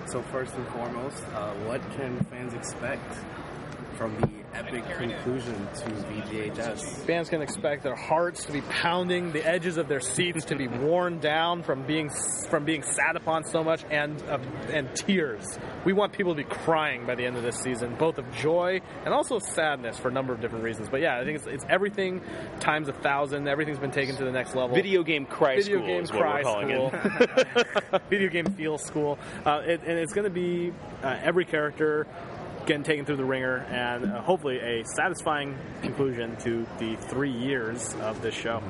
So first and foremost, what can fans expect from the epic conclusion to VGHS? Fans can expect their hearts to be pounding, the edges of their seats to be worn down from being sat upon so much, and tears. We want people to be crying by the end of this season, both of joy and also sadness for a number of different reasons. But yeah, I think it's everything times 1,000. Everything's been taken to the next level. Video game cry school is what we're calling it. Video game feel school. And it's going to be every character getting taken through the ringer, and hopefully a satisfying conclusion to the 3 years of this show.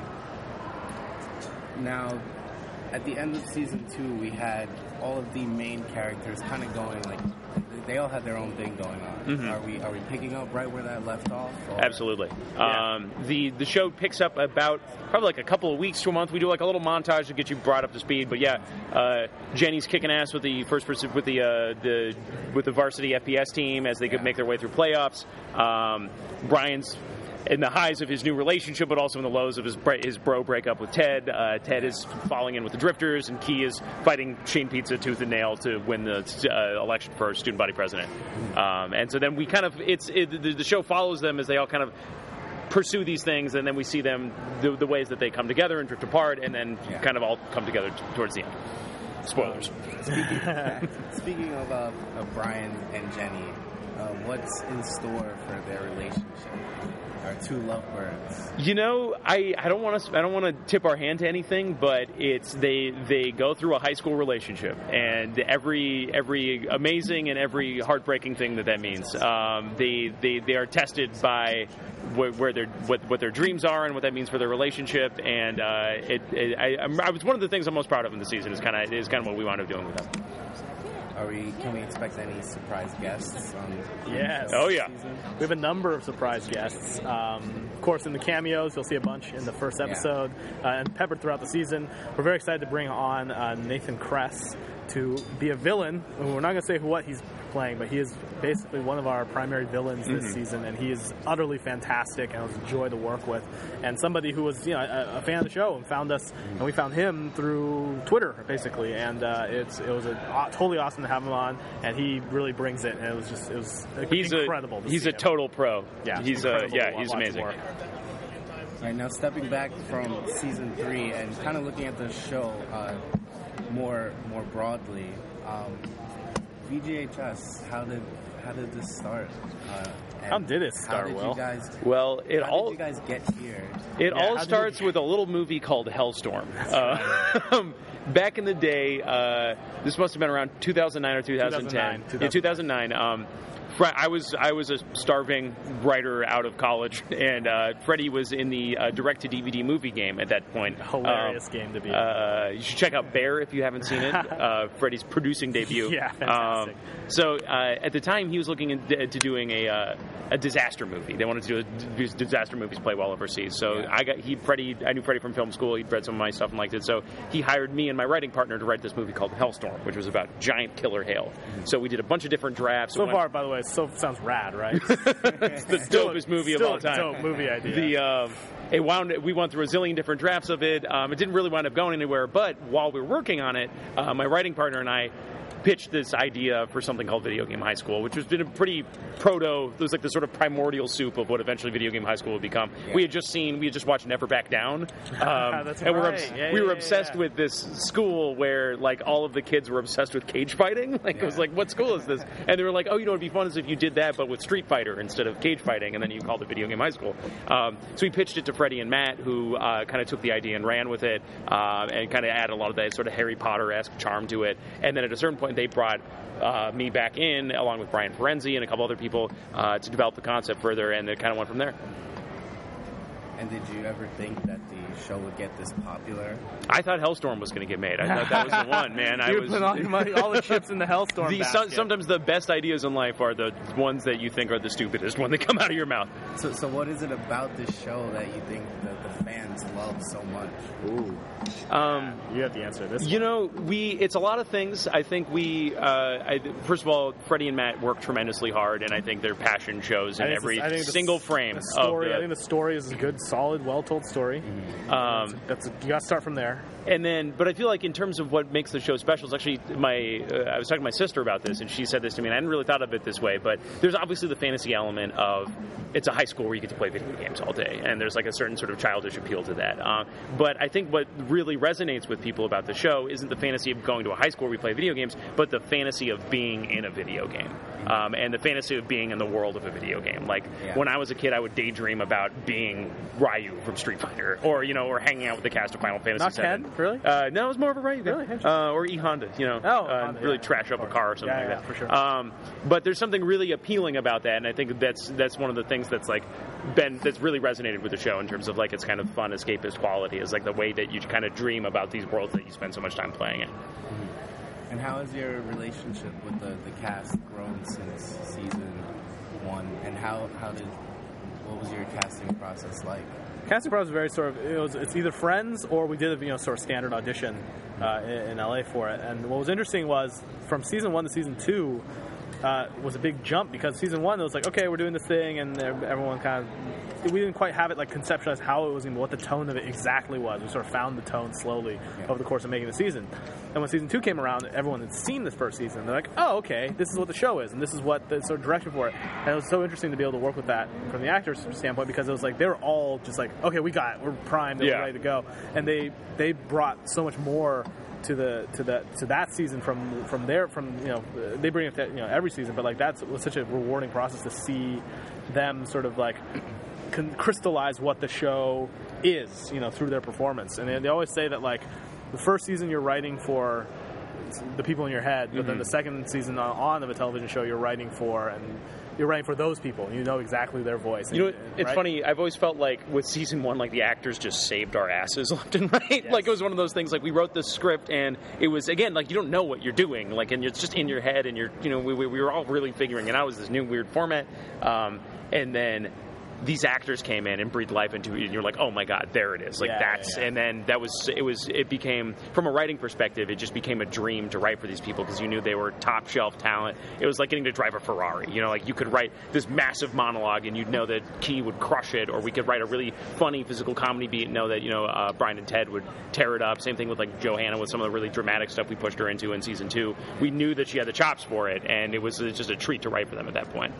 Now, at the end of season 2, we had all of the main characters kind of going, like, they all had their own thing going on. Mm-hmm. Are we picking up right where that left off? Or? Absolutely. Yeah. The show picks up about probably like a couple of weeks to a month. We do like a little montage to get you brought up to speed. But yeah, Jenny's kicking ass with the with the varsity FPS team as they could make their way through playoffs. Brian's in the highs of his new relationship, but also in the lows of his bro breakup with Ted. Ted is falling in with the Drifters, and Key is fighting Shane Pizza tooth and nail to win the election for student body president. And so then we kind of the show follows them as they all kind of pursue these things, and then we see them the ways that they come together and drift apart, and then kind of all come together towards the end. Spoilers. Speaking of Brian and Jenny, what's in store for their relationship? Our two lovebirds. You know, I don't want to tip our hand to anything, but it's they go through a high school relationship, and every amazing and every heartbreaking thing that means. They are tested by what their dreams are and what that means for their relationship, and I was one of the things I'm most proud of in the season is kind of what we wound up doing with them. Can we expect any surprise guests on Yes. Oh, yeah. season? We have a number of surprise guests. Of course, in the cameos, you'll see a bunch in the first episode, and peppered throughout the season. We're very excited to bring on Nathan Kress to be a villain. We're not going to say what he's playing, but he is basically one of our primary villains this season, and he is utterly fantastic, and it was a joy to work with. And somebody who was, a fan of the show and found us, and we found him through Twitter, basically. And it was totally awesome to have him on, and he really brings it. And it was incredible. He's a total pro. Yeah, he's amazing. All right, now stepping back from season 3 and kind of looking at the show more broadly, VGHS, how did this start? How did it start, Will? How did you guys get here? It all starts with a little movie called Hellstorm. Back in the day, this must have been around 2009 or 2010. 2009. I was a starving writer out of college, and Freddie was in the direct-to-DVD movie game at that point. Hilarious game to be in. You should check out Bear if you haven't seen it. Freddie's producing debut. Yeah, fantastic. So at the time, he was looking into doing a disaster movie. They wanted to do disaster movies play well overseas. So I knew Freddie from film school. He'd read some of my stuff and liked it. So he hired me and my writing partner to write this movie called Hellstorm, which was about giant killer hail. So we did a bunch of different drafts. So far, by the way, sounds rad, right? It's the dopest movie of all time. Still a dope movie idea. We went through a zillion different drafts of it. It didn't really wind up going anywhere, but while we were working on it, my writing partner and I pitched this idea for something called Video Game High School, which was been a pretty it was like the sort of primordial soup of what eventually Video Game High School would become. Yeah. We had just watched Never Back Down. That's and right. we were obsessed with this school where like all of the kids were obsessed with cage fighting. It was like, what school is this? And they were like, oh, it'd be fun is if you did that, but with Street Fighter instead of cage fighting, and then you called it Video Game High School. So we pitched it to Freddie and Matt, who kind of took the idea and ran with it, and kind of added a lot of that sort of Harry Potter-esque charm to it. And then at a certain point, they brought me back in, along with Brian Ferenzi and a couple other people, to develop the concept further, and it kind of went from there. And did you ever think that the show would get this popular? I thought Hellstorm was going to get made. I thought that was the one, man. You put all your money, all the chips in the Hellstorm basket. Sometimes the best ideas in life are the ones that you think are the stupidest when they come out of your mouth. So what is it about this show that you think that the fans love so much? Ooh. You have the answer to this. It's a lot of things. I think first of all, Freddie and Matt work tremendously hard, and I think their passion shows in every single frame. I think the story is a good, solid, well-told story. Mm-hmm. You got to start from there. And then, but I feel like in terms of what makes the show special, it's actually I was talking to my sister about this, and she said this to me, and I hadn't really thought of it this way, but there's obviously the fantasy element of it's a high school where you get to play video games all day, and there's like a certain sort of childish appeal to that. But I think what really resonates with people about the show isn't the fantasy of going to a high school where we play video games, but the fantasy of being in a video game, and the fantasy of being in the world of a video game. Like when I was a kid, I would daydream about being Ryu from Street Fighter, or or hanging out with the cast of Final Fantasy Not VII. Ken? Really? No, it was more of a Ryu guy. Really? Or E Honda, Honda, really trash up a car or something like that. For sure. But there's something really appealing about that, and I think that's one of the things that's that's really resonated with the show in terms of like its kind of fun escapist quality, is like the way that you kind of dream about these worlds that you spend so much time playing in. And how has your relationship with the cast grown since season 1? And what was your casting process like? Casting process was very sort of, it's either friends or we did a sort of standard audition in LA for it. And what was interesting was from season 1 to season 2 was a big jump, because season 1 it was like, okay, we're doing this thing, and everyone kind of, we didn't quite have it like conceptualized how it was going to, what the tone of it exactly was. We sort of found the tone slowly over the course of making the season. And when season 2 came around, everyone had seen this first season. They're like, oh, okay, this is what the show is, and this is what the sort of direction for it. And it was so interesting to be able to work with that from the actors' standpoint, because it was like they were all just like, okay, we got it, we're primed, we're ready to go, and they brought so much more to that season from they bring it to, every season, but like that was such a rewarding process to see them sort of like crystallize what the show is, through their performance. And they always say that like the first season you're writing for the people in your head, but then the second season on of a television show you're writing for those people, and you know exactly their voice. It's funny, I've always felt like with season 1, like the actors just saved our asses left and right. Yes. Like it was one of those things, like we wrote the script and it was, again, like you don't know what you're doing, like, and it's just in your head, and we were all really figuring it out. It was this new weird format, and then these actors came in and breathed life into it, and you're like, oh my god, there it is. Like and then it became, from a writing perspective, it just became a dream to write for these people, because you knew they were top shelf talent. It was like getting to drive a Ferrari, like you could write this massive monologue and you'd know that Key would crush it, or we could write a really funny physical comedy beat and know that, Brian and Ted would tear it up. Same thing with like Johanna, with some of the really dramatic stuff we pushed her into in season 2. We knew that she had the chops for it, and it was just a treat to write for them at that point.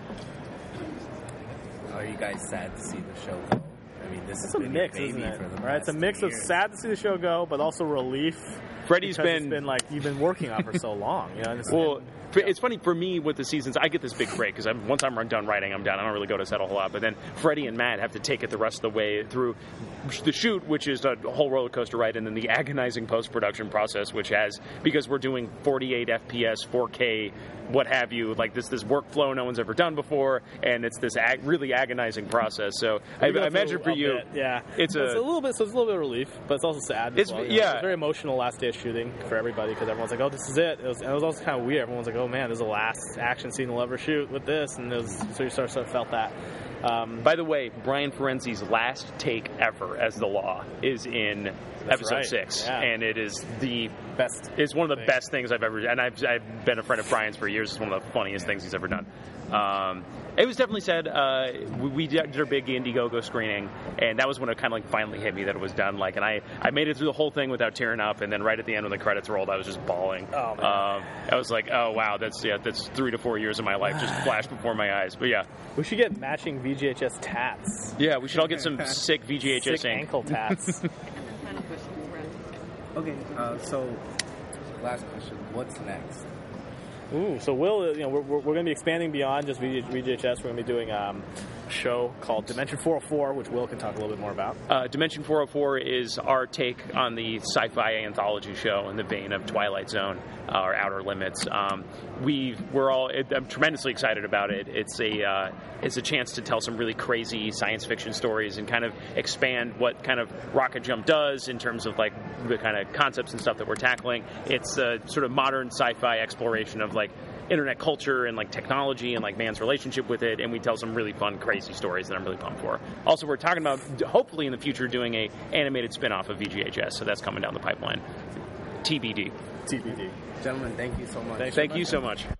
Are you guys sad to see the show go? I mean, this is a mix, isn't it? Right, it's a mix of sad to see the show go, but also relief. Freddie's been like, you've been working on for so long, It's funny for me with the seasons. I get this big break because once I'm done writing, I'm done. I don't really go to set a whole lot. But then Freddie and Matt have to take it the rest of the way through the shoot, which is a whole roller coaster ride, and then the agonizing post-production process, which has, because we're doing 48 FPS, 4K, what have you, like this workflow no one's ever done before, and it's this really agonizing process. So I imagine for you, it's a little bit. So it's a little bit of relief, but it's also sad. It's very emotional last day of shooting for everybody, because everyone's like, oh, this is it. It was also kind of weird. Everyone's like, oh man, this is the last action scene we'll ever shoot with this, and so you sort of felt that. By the way, Brian Ferenci's last take ever as the Law is in episode 6, and it is the best. It's one of the best things I've ever. And I've been a friend of Brian's for years. It's one of the funniest things he's ever done. It was definitely said. We did our big Indiegogo screening, and that was when it kind of like finally hit me that it was done. Like, and I made it through the whole thing without tearing up, and then right at the end when the credits rolled, I was just bawling. Oh man. I was like, oh wow, that's 3 to 4 years of my life just flashed before my eyes. But yeah, we should get matching VGHS tats. Yeah, we should all get some sick VGHS ink. Ankle tats. Okay, so last question: what's next? So we're going to be expanding beyond just VGHS. We're going to be doing a show called Dimension 404, which Will can talk a little bit more about. Dimension 404 is our take on the sci-fi anthology show in the vein of Twilight Zone or Outer Limits. I'm tremendously excited about it. It's a chance to tell some really crazy science fiction stories and kind of expand what kind of Rocket Jump does in terms of like the kind of concepts and stuff that we're tackling. It's a sort of modern sci-fi exploration of like internet culture and like technology and like man's relationship with it, and we tell some really fun, crazy stories that I'm really pumped for. Also, we're talking about hopefully in the future doing a animated spin-off of VGHS, so that's coming down the pipeline. TBD. Gentlemen, thank you so much. Thank you so much.